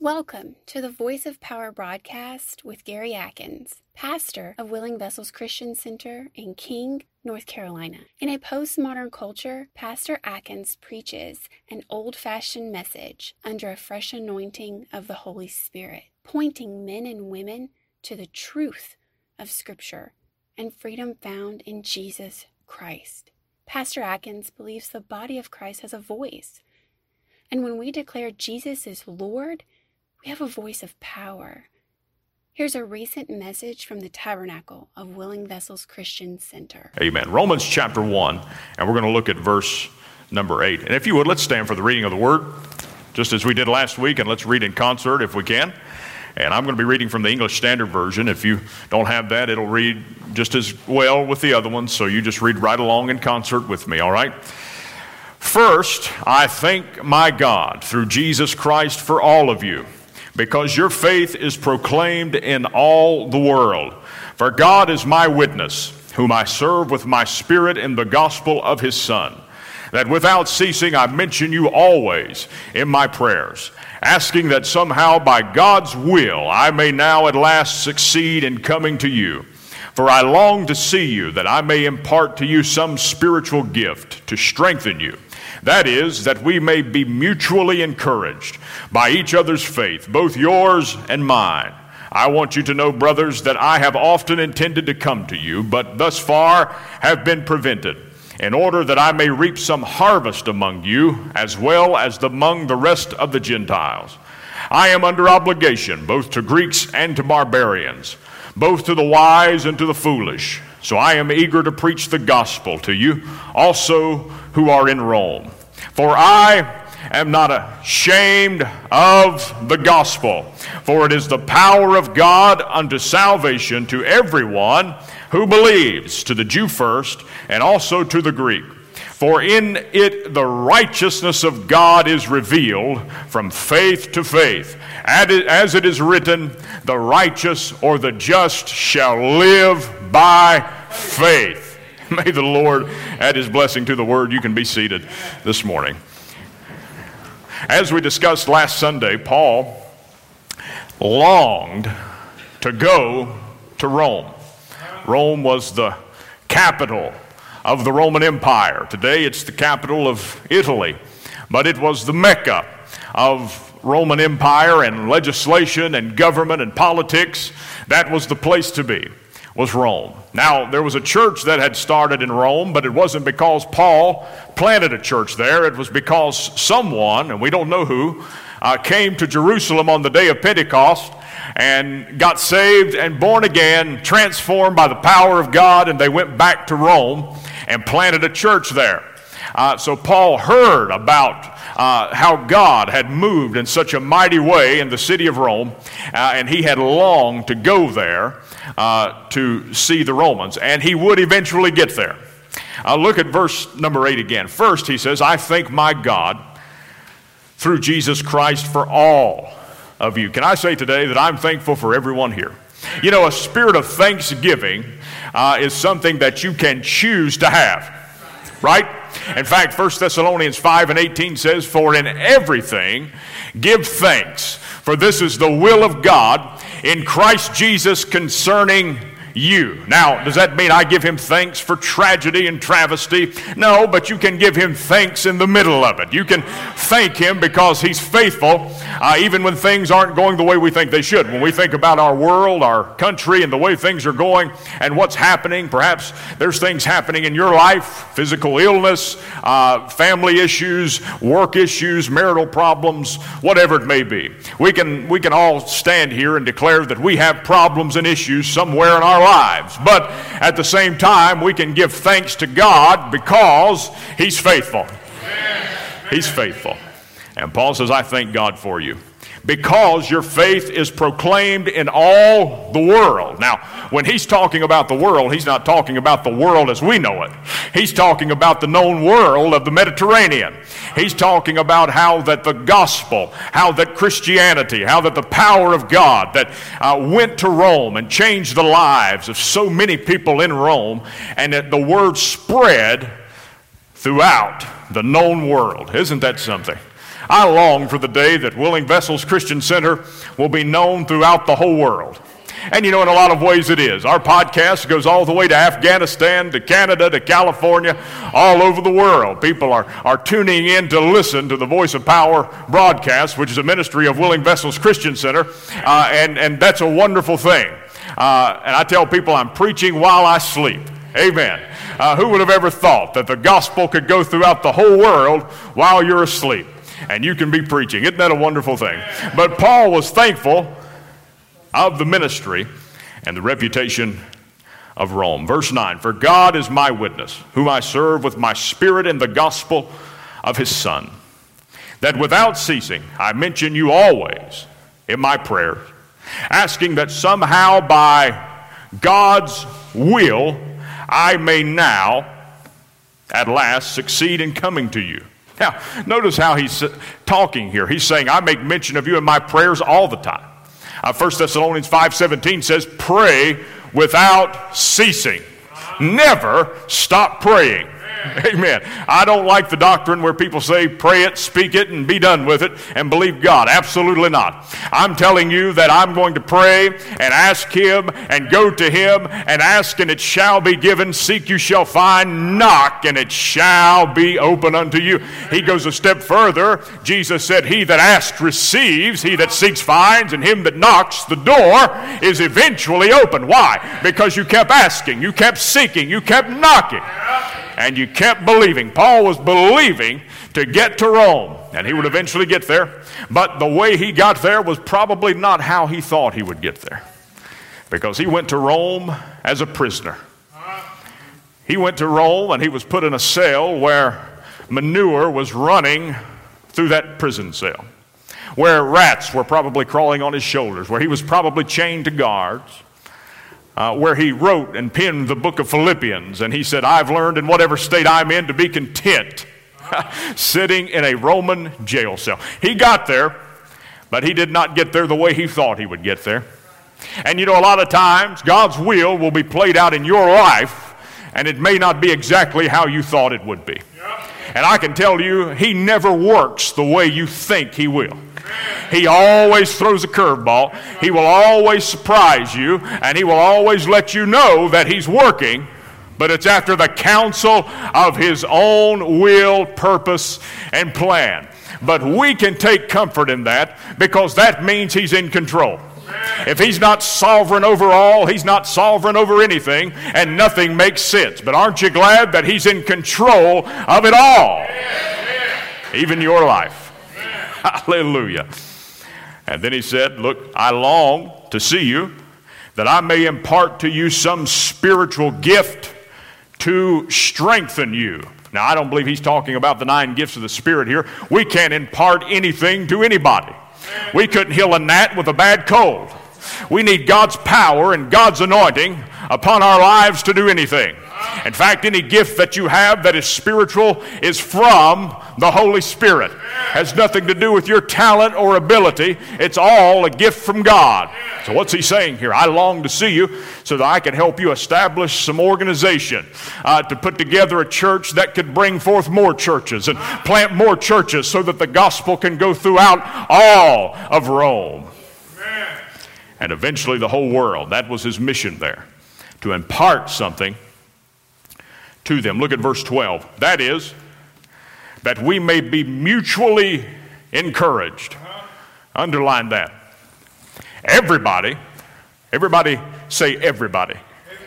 Welcome to the Voice of Power broadcast with Gary Atkins, pastor of Willing Vessels Christian Center in King, North Carolina. In a postmodern culture, Pastor Atkins preaches an old-fashioned message under a fresh anointing of the Holy Spirit, pointing men and women to the truth of Scripture and freedom found in Jesus Christ. Pastor Atkins believes the body of Christ has a voice, and when we declare Jesus is Lord, we have a voice of power. Here's a recent message from the Tabernacle of Willing Vessels Christian Center. Amen. Romans chapter 1, and we're going to look at verse number 8. And if you would, let's stand for the reading of the Word, just as we did last week, and let's read in concert if we can. And I'm going to be reading from the English Standard Version. If you don't have that, it'll read just as well with the other ones, so you just read right along in concert with me, all right? First, I thank my God through Jesus Christ for all of you, because your faith is proclaimed in all the world. For God is my witness, whom I serve with my spirit in the gospel of his Son, that without ceasing I mention you always in my prayers, asking that somehow by God's will I may now at last succeed in coming to you. For I long to see you, that I may impart to you some spiritual gift to strengthen you. That is, that we may be mutually encouraged by each other's faith, both yours and mine. I want you to know, brothers, that I have often intended to come to you, but thus far have been prevented, in order that I may reap some harvest among you, as well as among the rest of the Gentiles. I am under obligation, both to Greeks and to barbarians, both to the wise and to the foolish. So I am eager to preach the gospel to you also who are in Rome. For I am not ashamed of the gospel, for it is the power of God unto salvation to everyone who believes, to the Jew first, and also to the Greek. For in it the righteousness of God is revealed from faith to faith, as it is written, the righteous or the just shall live by faith. May the Lord add his blessing to the word. You can be seated this morning. As we discussed last Sunday, Paul longed to go to Rome. Rome was the capital of the Roman Empire. Today it's the capital of Italy, but it was the Mecca of Roman Empire and legislation and government and politics. That was the place to be, was Rome. Now, there was a church that had started in Rome, but it wasn't because Paul planted a church there. It was because someone, and we don't know who, came to Jerusalem on the day of Pentecost and got saved and born again, transformed by the power of God, and they went back to Rome and planted a church there. So Paul heard about how God had moved in such a mighty way in the city of Rome, and he had longed to go there to see the Romans, and he would eventually get there. Look at verse number 8 again. First, he says, I thank my God through Jesus Christ for all of you. Can I say today that I'm thankful for everyone here? You know, a spirit of thanksgiving is something that you can choose to have, right? In fact, 1 Thessalonians 5:18 says, for in everything give thanks, for this is the will of God in Christ Jesus concerning you. Now, does that mean I give him thanks for tragedy and travesty? No, but you can give him thanks in the middle of it. You can thank him because he's faithful, even when things aren't going the way we think they should. When we think about our world, our country, and the way things are going and what's happening, perhaps there's things happening in your life, physical illness, family issues, work issues, marital problems, whatever it may be. We can all stand here and declare that we have problems and issues somewhere in our lives, but at the same time we can give thanks to God because he's faithful. He's faithful. And Paul says, I thank God for you because your faith is proclaimed in all the world. Now, when he's talking about the world, he's not talking about the world as we know it. He's talking about the known world of the Mediterranean. He's talking about how that the gospel, how that Christianity, how that the power of God that went to Rome and changed the lives of so many people in Rome, and that the word spread throughout the known world. Isn't that something? I long for the day that Willing Vessels Christian Center will be known throughout the whole world. And in a lot of ways it is. Our podcast goes all the way to Afghanistan, to Canada, to California, all over the world. People are tuning in to listen to the Voice of Power broadcast, which is a ministry of Willing Vessels Christian Center, and that's a wonderful thing. And I tell people I'm preaching while I sleep. Amen. Who would have ever thought that the gospel could go throughout the whole world while you're asleep? And you can be preaching. Isn't that a wonderful thing? But Paul was thankful of the ministry and the reputation of Rome. Verse 9, for God is my witness, whom I serve with my spirit in the gospel of his Son, that without ceasing I mention you always in my prayers, asking that somehow by God's will I may now at last succeed in coming to you. Now, notice how he's talking here. He's saying, I make mention of you in my prayers all the time. 1 Thessalonians 5:17 says, pray without ceasing. Never stop praying. Amen. I don't like the doctrine where people say, pray it, speak it, and be done with it, and believe God. Absolutely not. I'm telling you that I'm going to pray and ask him and go to him and ask, and it shall be given. Seek, you shall find. Knock, and it shall be open unto you. He goes a step further. Jesus said, he that asks receives, he that seeks finds, and him that knocks, the door is eventually open. Why? Because you kept asking, you kept seeking, you kept knocking. And you kept believing. Paul was believing to get to Rome, and he would eventually get there. But the way he got there was probably not how he thought he would get there, because he went to Rome as a prisoner. He went to Rome, and he was put in a cell where manure was running through that prison cell, where rats were probably crawling on his shoulders, where he was probably chained to guards. Where he wrote and penned the book of Philippians, and he said, I've learned in whatever state I'm in to be content, sitting in a Roman jail cell. He got there, but he did not get there the way he thought he would get there. And a lot of times, God's will be played out in your life, and it may not be exactly how you thought it would be. And I can tell you, he never works the way you think he will. He always throws a curveball. He will always surprise you, and he will always let you know that he's working, but it's after the counsel of his own will, purpose, and plan. But we can take comfort in that, because that means he's in control. If he's not sovereign over all, he's not sovereign over anything, and nothing makes sense. But aren't you glad that he's in control of it all? Even your life. Hallelujah. And then he said, look, I long to see you, that I may impart to you some spiritual gift to strengthen you. Now, I don't believe he's talking about the 9 gifts of the Spirit here. We can't impart anything to anybody. We couldn't heal a gnat with a bad cold. We need God's power and God's anointing upon our lives to do anything. In fact, any gift that you have that is spiritual is from the Holy Spirit. Has nothing to do with your talent or ability. It's all a gift from God. So what's he saying here? I long to see you so that I can help you establish some organization to put together a church that could bring forth more churches and plant more churches so that the gospel can go throughout all of Rome. And eventually the whole world. That was his mission there, to impart something to them. Look at verse 12. That is, that we may be mutually encouraged. Underline that. Everybody say everybody.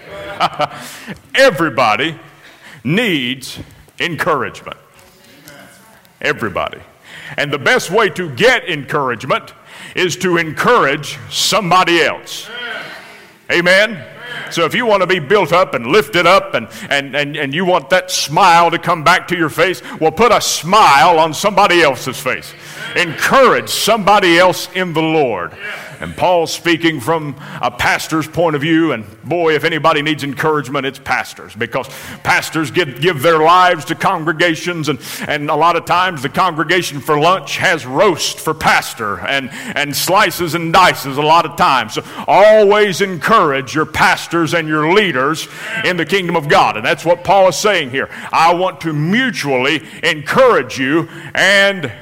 Everybody needs encouragement. Everybody. And the best way to get encouragement is to encourage somebody else. Amen? So if you want to be built up and lifted up and you want that smile to come back to your face, well, put a smile on somebody else's face. Encourage somebody else in the Lord. And Paul's speaking from a pastor's point of view, and boy, if anybody needs encouragement, it's pastors, because pastors give their lives to congregations, and a lot of times the congregation for lunch has roast for pastor and slices and dices a lot of times. So always encourage your pastors and your leaders in the kingdom of God. And that's what Paul is saying here. I want to mutually encourage you and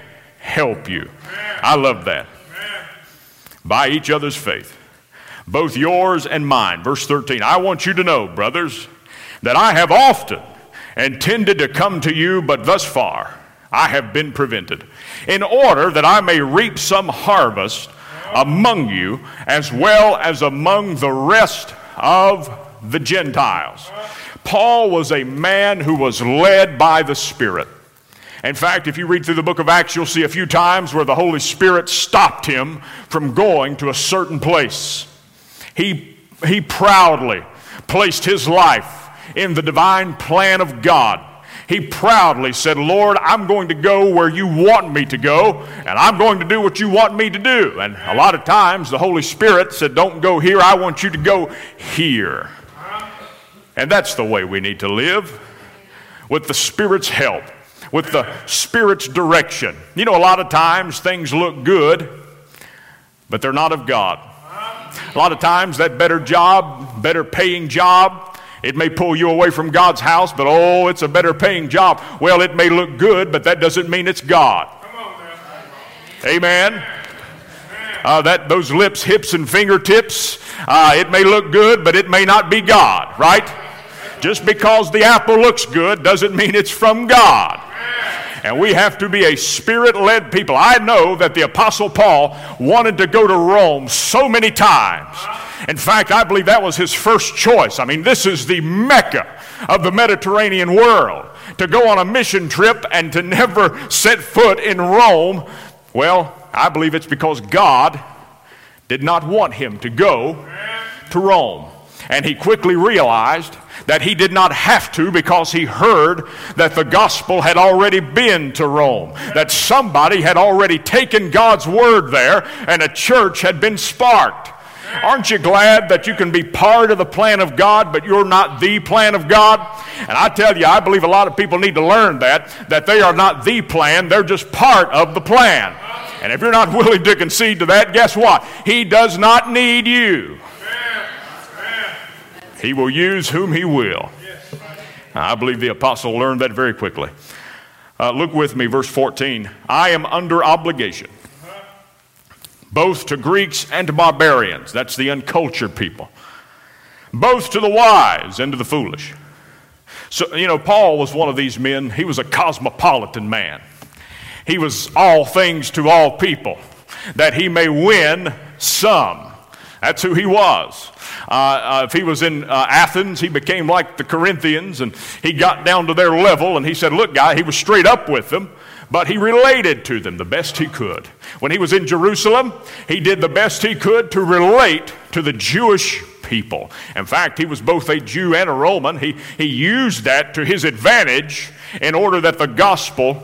help you. I love that. By each other's faith, both yours and mine. Verse 13, I want you to know, brothers, that I have often intended to come to you, but thus far I have been prevented, in order that I may reap some harvest among you, as well as among the rest of the Gentiles. Paul was a man who was led by the Spirit. In fact, if you read through the book of Acts, you'll see a few times where the Holy Spirit stopped him from going to a certain place. He proudly placed his life in the divine plan of God. He proudly said, Lord, I'm going to go where you want me to go, and I'm going to do what you want me to do. And a lot of times the Holy Spirit said, don't go here, I want you to go here. And that's the way we need to live, with the Spirit's help, with the Spirit's direction. You know, a lot of times things look good, but they're not of God. A lot of times that better job, better paying job, it may pull you away from God's house, but oh, it's a better paying job. Well, it may look good, but that doesn't mean it's God. Amen. Those lips, hips, and fingertips, it may look good, but it may not be God, right? Just because the apple looks good doesn't mean it's from God. And we have to be a Spirit-led people. I know that the Apostle Paul wanted to go to Rome so many times. In fact, I believe that was his first choice. I mean, this is the Mecca of the Mediterranean world. To go on a mission trip and to never set foot in Rome, well, I believe it's because God did not want him to go to Rome. And he quickly realized that he did not have to, because he heard that the gospel had already been to Rome, that somebody had already taken God's word there, and a church had been sparked. Aren't you glad that you can be part of the plan of God, but you're not the plan of God? And I tell you, I believe a lot of people need to learn that they are not the plan, they're just part of the plan. And if you're not willing to concede to that, guess what? He does not need you. He will use whom he will. I believe the apostle learned that very quickly. Look with me, verse 14. I am under obligation, both to Greeks and to barbarians. That's the uncultured people. Both to the wise and to the foolish. So, you know, Paul was one of these men. He was a cosmopolitan man. He was all things to all people, that he may win some. That's who he was. If he was in Athens, he became like the Corinthians, and he got down to their level, and he said, look, guy, he was straight up with them, but he related to them the best he could. When he was in Jerusalem, he did the best he could to relate to the Jewish people. In fact, he was both a Jew and a Roman. He used that to his advantage in order that the gospel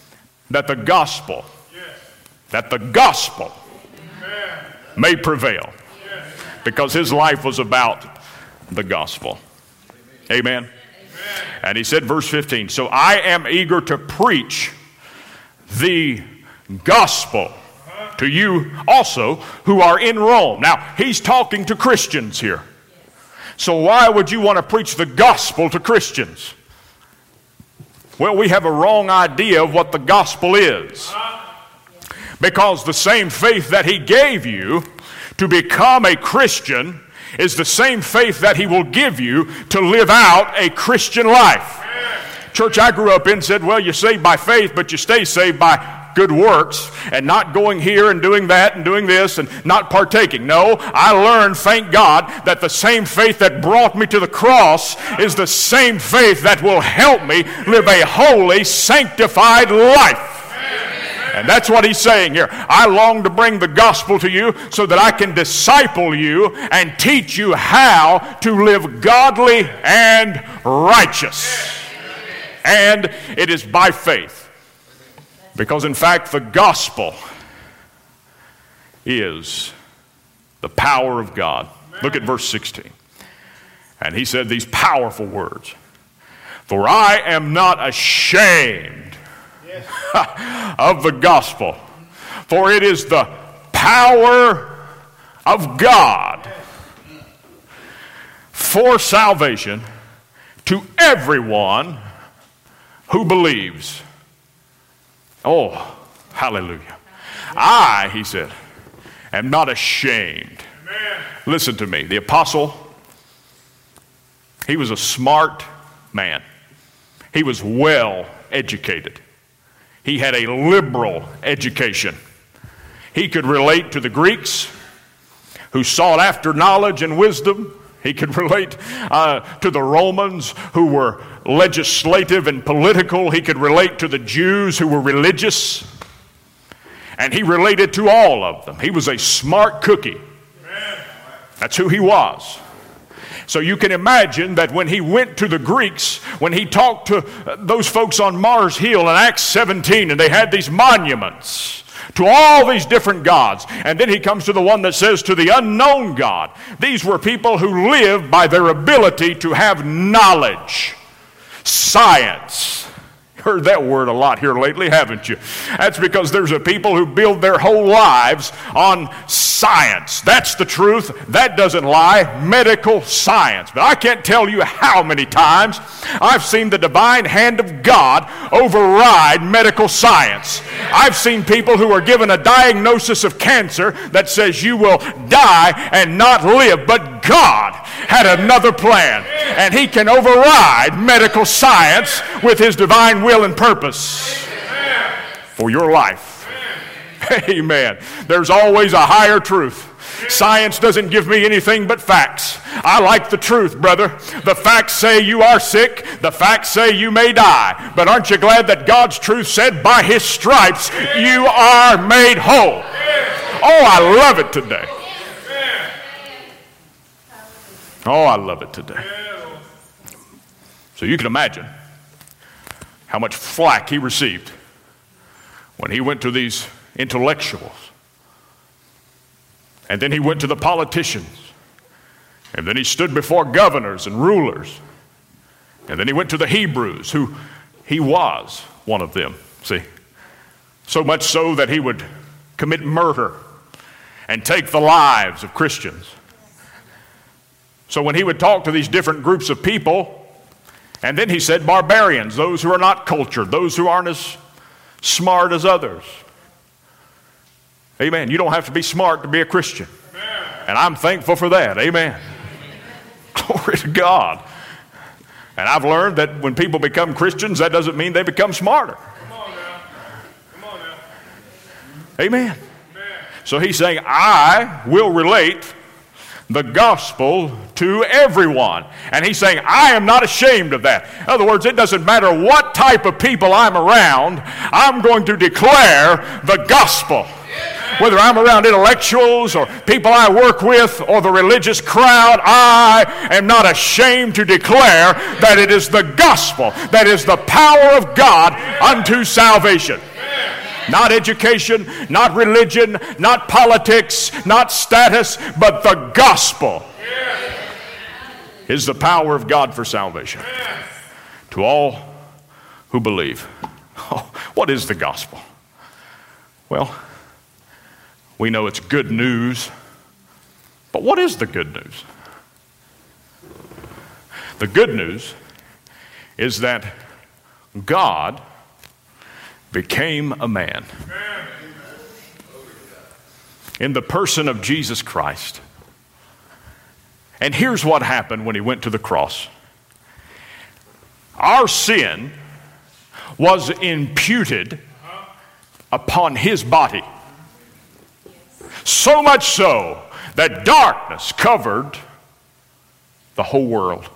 may prevail. Because his life was about the gospel. Amen. And he said, verse 15, so I am eager to preach the gospel to you also who are in Rome. Now, he's talking to Christians here. So why would you want to preach the gospel to Christians? Well, we have a wrong idea of what the gospel is. Because the same faith that he gave you to become a Christian is the same faith that he will give you to live out a Christian life. Church I grew up in said, well, you're saved by faith, but you stay saved by good works and not going here and doing that and doing this and not partaking. No, I learned, thank God, that the same faith that brought me to the cross is the same faith that will help me live a holy, sanctified life. And that's what he's saying here. I long to bring the gospel to you so that I can disciple you and teach you how to live godly and righteous. And it is by faith. Because in fact, the gospel is the power of God. Look at verse 16. And he said these powerful words. For I am not ashamed of the gospel, for it is the power of God for salvation to everyone who believes. Oh, Hallelujah. I, he said, am not ashamed. Amen. Listen to me. The apostle, he was a smart man. He was well educated. He had a liberal education. He could relate to the Greeks who sought after knowledge and wisdom. He could relate to the Romans who were legislative and political. He could relate to the Jews who were religious. And he related to all of them. He was a smart cookie. That's who he was. So you can imagine that when he went to the Greeks, when he talked to those folks on Mars Hill in Acts 17, and they had these monuments to all these different gods, and then he comes to the one that says to the unknown God. These were people who lived by their ability to have knowledge, science. Heard that word a lot here lately, haven't you? That's because there's a people who build their whole lives on science. That's the truth. That doesn't lie. Medical science. But I can't tell you how many times I've seen the divine hand of God override medical science. I've seen people who are given a diagnosis of cancer that says you will die and not live. But God had another plan, and he can override medical science with his divine will and purpose for your life. Amen. There's always a higher truth. Science doesn't give me anything but facts. I like the truth, brother. The facts say you are sick. The facts say you may die. But aren't you glad that God's truth said, by his stripes you are made whole? Oh, I love it today. Oh, I love it today. So you can imagine how much flack he received when he went to these intellectuals. And then he went to the politicians. And then he stood before governors and rulers. And then he went to the Hebrews, who he was one of them, see. So much so that he would commit murder and take the lives of Christians. So when he would talk to these different groups of people, and then he said barbarians, those who are not cultured, those who aren't as smart as others. Amen. You don't have to be smart to be a Christian. Amen. And I'm thankful for that. Amen. Glory to God. And I've learned that when people become Christians, that doesn't mean they become smarter. Come on now. Come on now. Amen. Amen. So he's saying, I will relate the gospel to everyone. And he's saying, I am not ashamed of that. In other words, it doesn't matter what type of people I'm around, I'm going to declare the gospel. Whether I'm around intellectuals or people I work with or the religious crowd, I am not ashamed to declare that it is the gospel, that is the power of God unto salvation. Not education, not religion, not politics, not status, but the gospel is the power of God for salvation to all who believe. Oh, what is the gospel? Well, we know it's good news, but what is the good news? The good news is that God became a man in the person of Jesus Christ. And here's what happened when he went to the cross. Our sin was imputed upon his body. So much so that darkness covered the whole world.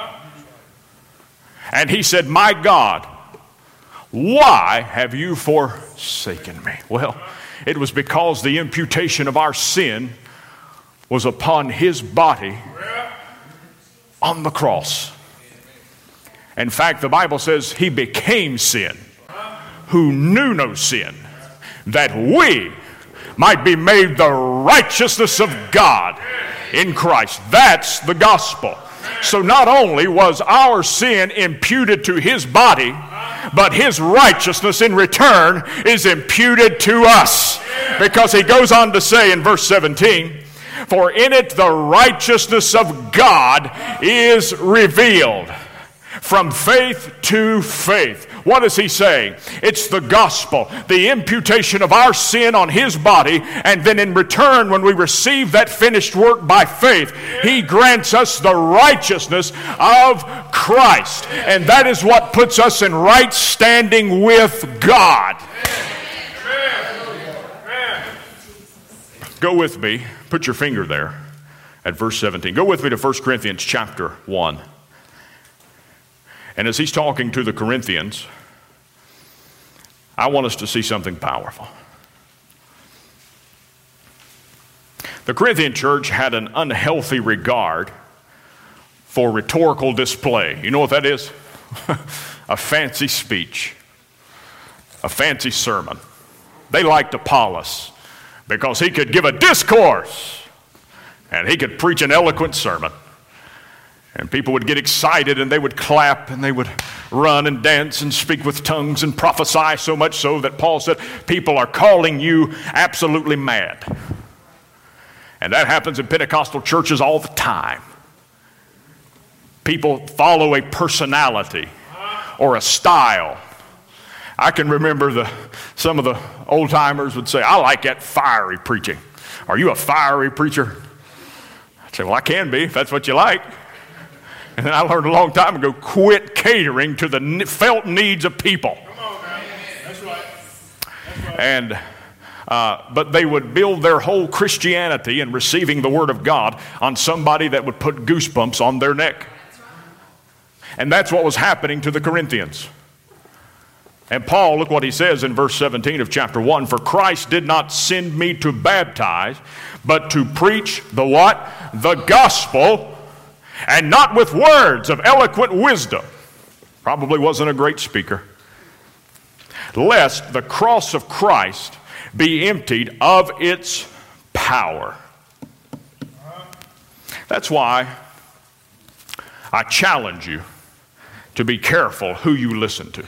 And he said, my God, why have you forsaken me? Well, it was because the imputation of our sin was upon his body on the cross. In fact, the Bible says he became sin, who knew no sin, that we might be made the righteousness of God in Christ. That's the gospel. So not only was our sin imputed to his body, but his righteousness in return is imputed to us. Because he goes on to say in verse 17, for in it the righteousness of God is revealed from faith to faith. What is he saying? It's the gospel, the imputation of our sin on his body, and then in return, when we receive that finished work by faith, he grants us the righteousness of Christ. And that is what puts us in right standing with God. Go with me, put your finger there at verse 17. Go with me to 1 Corinthians chapter 1. And as he's talking to the Corinthians, I want us to see something powerful. The Corinthian church had an unhealthy regard for rhetorical display. You know what that is? A fancy speech, a fancy sermon. They liked Apollos because he could give a discourse and he could preach an eloquent sermon. And people would get excited and they would clap and they would run and dance and speak with tongues and prophesy, so much so that Paul said, people are calling you absolutely mad. And that happens in Pentecostal churches all the time. People follow a personality or a style. I can remember some of the old timers would say, I like that fiery preaching. Are you a fiery preacher? I'd say, well, I can be if that's what you like. And then I learned a long time ago, quit catering to the felt needs of people. Come on, man. That's right. And but they would build their whole Christianity and receiving the Word of God on somebody that would put goosebumps on their neck. And that's what was happening to the Corinthians. And Paul, look what he says in verse 17 of chapter 1. For Christ did not send me to baptize, but to preach the what? The gospel, and not with words of eloquent wisdom. Probably wasn't a great speaker. Lest the cross of Christ be emptied of its power. That's why I challenge you to be careful who you listen to.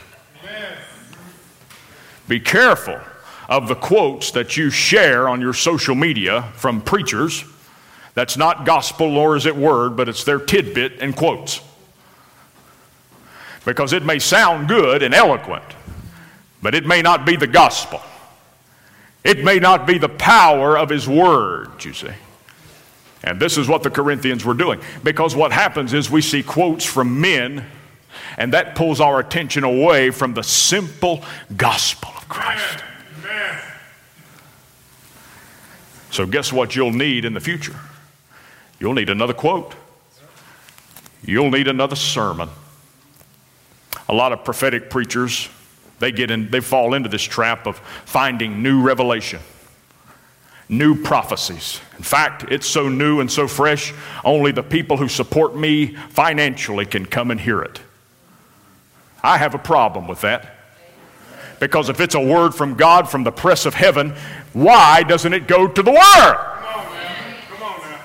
Be careful of the quotes that you share on your social media from preachers. That's not gospel nor is it word, but it's their tidbit and quotes. Because it may sound good and eloquent, but it may not be the gospel. It may not be the power of his word, you see. And this is what the Corinthians were doing. Because what happens is we see quotes from men, and that pulls our attention away from the simple gospel of Christ. Amen. So guess what you'll need in the future? You'll need another quote. You'll need another sermon. A lot of prophetic preachers, they fall into this trap of finding new revelation, new prophecies. In fact, it's so new and so fresh, only the people who support me financially can come and hear it. I have a problem with that. Because if it's a word from God, from the press of heaven, why doesn't it go to the Word? Come on, man. Come on now.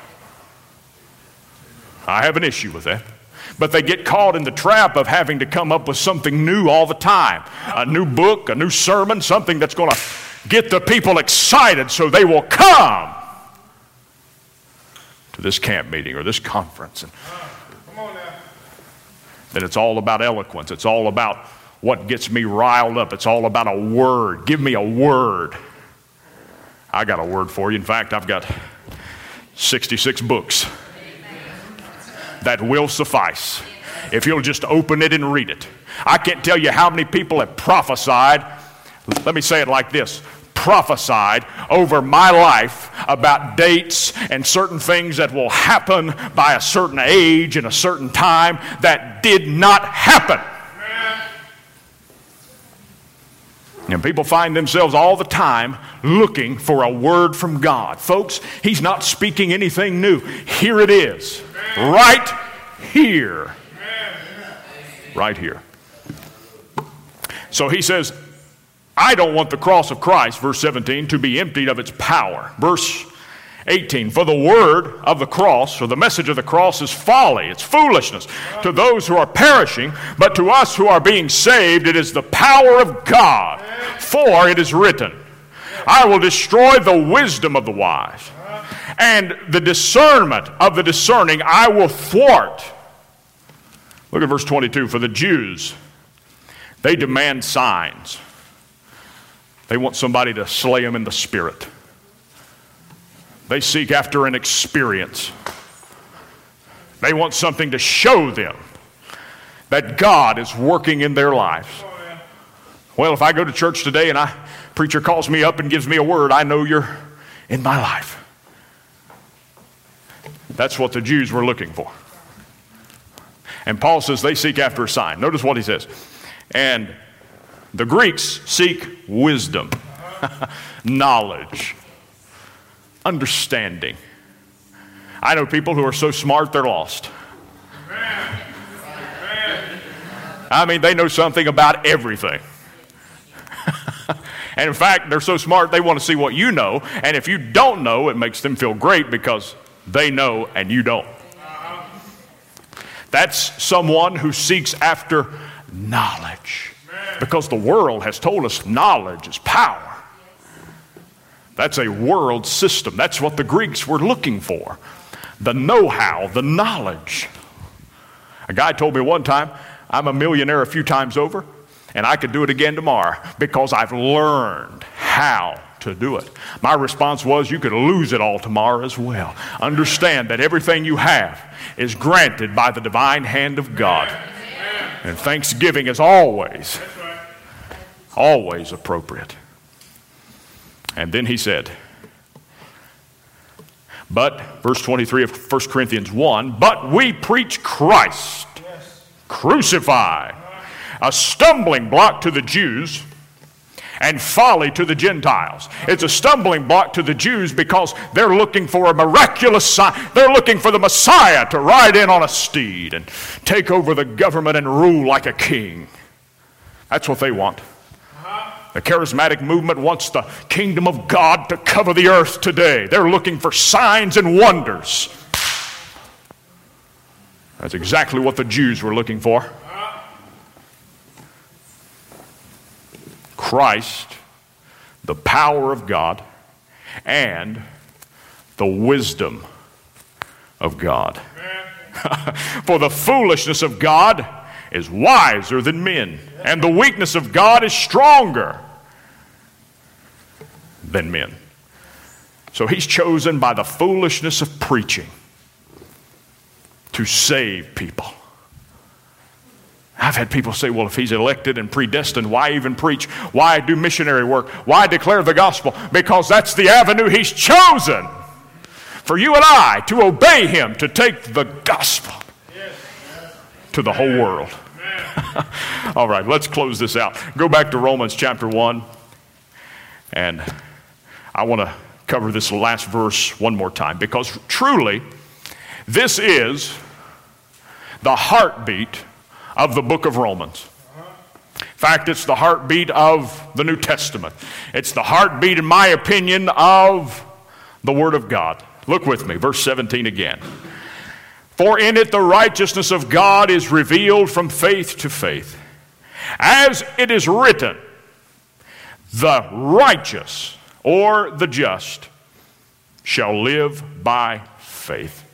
I have an issue with that. But they get caught in the trap of having to come up with something new all the time. A new book, a new sermon, something that's going to get the people excited so they will come to this camp meeting or this conference. And Come on now. then it's all about eloquence. It's all about what gets me riled up. It's all about a word. Give me a word. I got a word for you. In fact, I've got 66 books that will suffice if you'll just open it and read it. I can't tell you how many people have prophesied. Let me say it like this. Prophesied over my life about dates and certain things that will happen by a certain age and a certain time that did not happen. And people find themselves all the time looking for a word from God. Folks, he's not speaking anything new. Here it is. Right here. Right here. So he says, I don't want the cross of Christ, verse 17, to be emptied of its power. Verse 18, for the word of the cross, or the message of the cross, is folly, it's foolishness to those who are perishing, but to us who are being saved, it is the power of God. For it is written, I will destroy the wisdom of the wise, and the discernment of the discerning I will thwart. Look at verse 22, for the Jews They demand signs. They want somebody to slay them in the spirit. They seek after an experience. They want something to show them that God is working in their lives. Well, if I go to church today and a preacher calls me up and gives me a word, I know you're in my life. That's what the Jews were looking for. And Paul says they seek after a sign. Notice what he says. And the Greeks seek wisdom, knowledge, understanding. I know people who are so smart they're lost. I mean, they know something about everything. And in fact, they're so smart they want to see what you know. And if you don't know, it makes them feel great because they know and you don't. That's someone who seeks after knowledge. Because the world has told us knowledge is power. That's a world system. That's what the Greeks were looking for. The know-how, the knowledge. A guy told me one time, I'm a millionaire a few times over, and I could do it again tomorrow because I've learned how to do it. My response was, you could lose it all tomorrow as well. Understand that everything you have is granted by the divine hand of God. And thanksgiving is always appropriate. And then he said, but, verse 23 of 1 Corinthians 1, but we preach Christ crucified, a stumbling block to the Jews and folly to the Gentiles. It's a stumbling block to the Jews because they're looking for a miraculous sign. They're looking for the Messiah to ride in on a steed and take over the government and rule like a king. That's what they want. The charismatic movement wants the kingdom of God to cover the earth today. They're looking for signs and wonders. That's exactly what the Jews were looking for. Christ, the power of God, and the wisdom of God. For the foolishness of God is wiser than men, and the weakness of God is stronger than men. So he's chosen by the foolishness of preaching to save people. I've had people say, well, if he's elected and predestined, why even preach? Why do missionary work? Why declare the gospel? Because that's the avenue he's chosen for you and I to obey him, to take the gospel to the whole world. All right, let's close this out. Go back to Romans chapter 1, and I want to cover this last verse one more time, because truly, this is the heartbeat of the book of Romans. In fact, it's the heartbeat of the New Testament. It's the heartbeat, in my opinion, of the Word of God. Look with me, verse 17 again. For in it the righteousness of God is revealed from faith to faith. As it is written, the righteous or the just shall live by faith.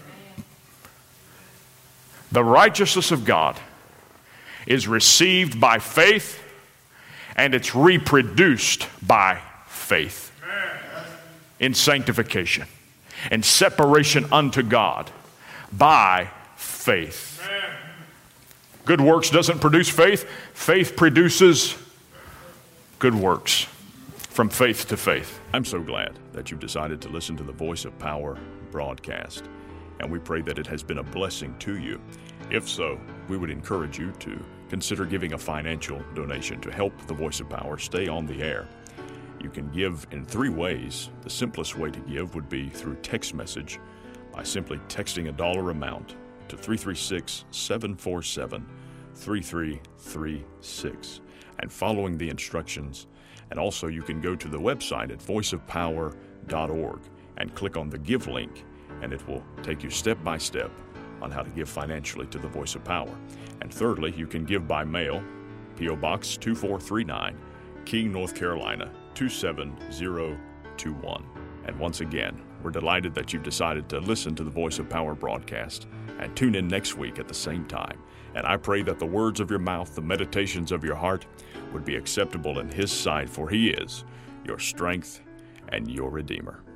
The righteousness of God is received by faith, and it's reproduced by faith in sanctification and separation unto God by faith. Good works doesn't produce faith. Faith produces good works. From faith to faith. I'm so glad that you've decided to listen to the Voice of Power broadcast, and we pray that it has been a blessing to you. If so, we would encourage you to consider giving a financial donation to help the Voice of Power stay on the air. You can give in 3 ways. The simplest way to give would be through text message by simply texting a dollar amount to 336-747-3336 and following the instructions. And also you can go to the website at voiceofpower.org and click on the Give link, and it will take you step by step on how to give financially to the Voice of Power. And thirdly, you can give by mail, P.O. Box 2439, King, North Carolina 27021. And once again, we're delighted that you've decided to listen to the Voice of Power broadcast, and tune in next week at the same time. And I pray that the words of your mouth, the meditations of your heart, would be acceptable in His sight, for He is your strength and your Redeemer.